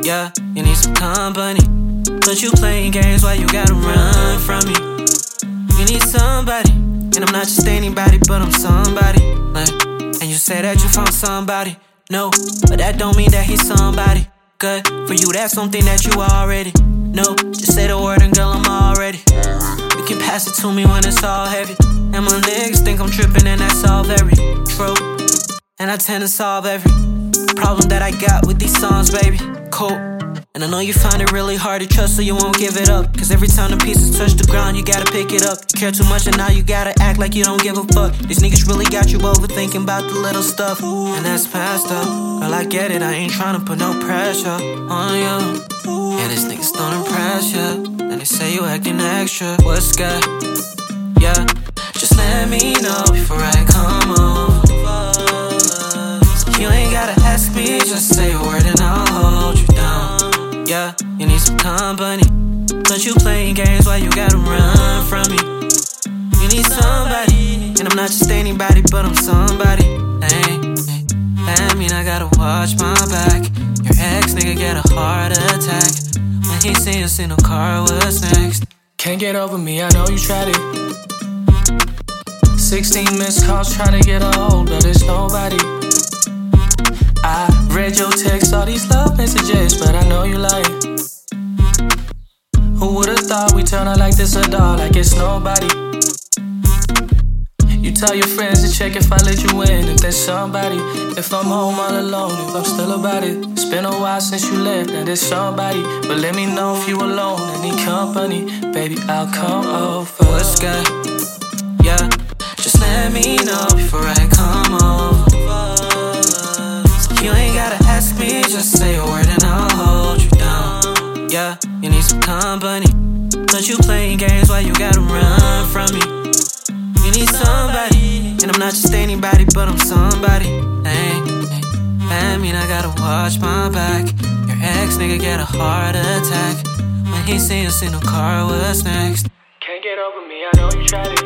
Yeah, you need some company, but you playing games while you gotta run from me. You need somebody, and I'm not just anybody, but I'm somebody. And you say that you found somebody, no, but that don't mean that he's somebody good. For you, that's something that you already know. Just say the word and girl, I'm all ready. You can pass it to me when it's all heavy. And my niggas think I'm tripping, and that's all very true. And I tend to solve every problem that I got with these songs, baby. Cool. And I know you find it really hard to trust, so you won't give it up. Cause every time the pieces touch the ground, you gotta pick it up. You care too much and now you gotta act like you don't give a fuck. These niggas really got you overthinking about the little stuff. And that's past up. Girl, I get it, I ain't tryna put no pressure on you. Yeah, these niggas don't impress you, and they say you acting extra. What's good? Yeah, just let me know before I come over. You ain't gotta ask me, just say a word and I'll hold you down. Yeah, you need some company, but you playing games while you gotta run from me. You need somebody, and I'm not just anybody, but I'm somebody. Hey, that mean I gotta watch my back. Your ex nigga get a heart attack when he seen us in the car, what's next? Can't get over me, I know you tried it. 16 missed calls trying to get a hold, but it's nobody. I read your text, all these love messages, but I know you lying. Who would've thought we turn out like this at all, like it's nobody. You tell your friends to check if I let you in, if there's somebody. If I'm home all alone, if I'm still about it. It's been a while since you left, now there's somebody. But let me know if you alone and need company. Baby, I'll come over. What's good? Yeah, just let me know before I come over. You ain't gotta ask me, just say a word and I'll hold you down. Yeah, you need some company, but you playing games while you gotta run from me. You need somebody, and I'm not just anybody, but I'm somebody. Hey, that mean I gotta watch my back. Your ex nigga get a heart attack when he seen us in the car, what's next? Can't get over me, I know you tried it.